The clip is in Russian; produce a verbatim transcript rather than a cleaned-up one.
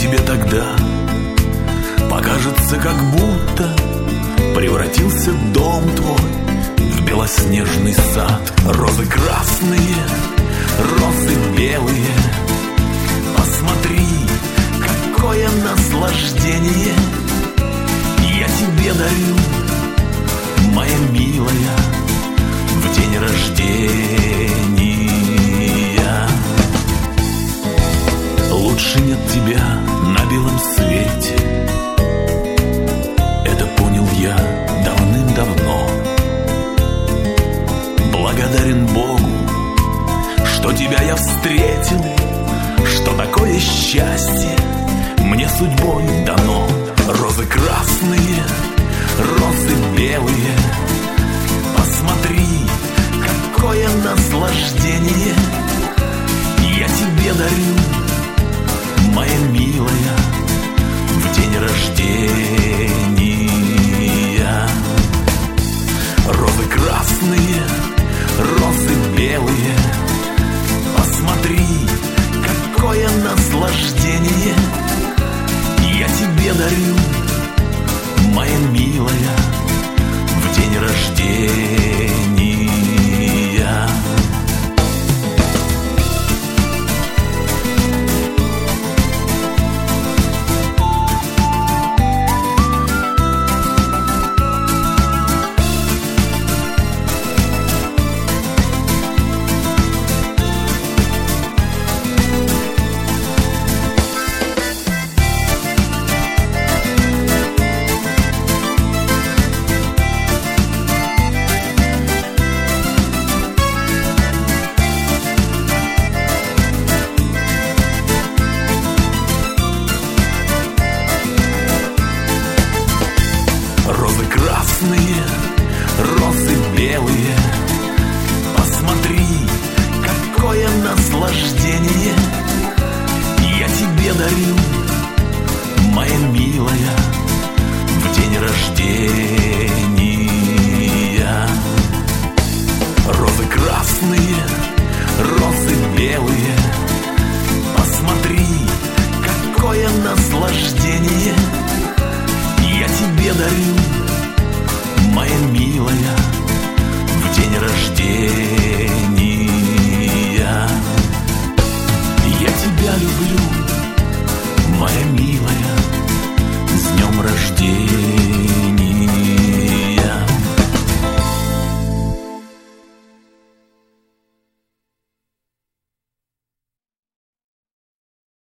тебе тогда покажется, как будто превратился дом твой в белоснежный сад. Розы красные, розы белые, посмотри, какое наслаждение я тебе дарю, моя милая, в день рождения. Лучше нет тебя на белом свете, это понял я давным-давно. Благодарен Богу, что тебя я встретил, что такое счастье мне судьбой дано. Розы красные, розы белые, посмотри, какое наслаждение я тебе дарю, моя милая, в день рождения. Розы красные, розы белые, посмотри, какое наслаждение я тебе дарю, моя милая, в день рождения. Розы красные, розы белые, посмотри, какое наслаждение я тебе дарю, моя милая, в день рождения. Розы красные, розы белые, посмотри, какое наслаждение я тебе дарю, моя милая, в день рождения. Я тебя люблю, моя милая, с днем рождения.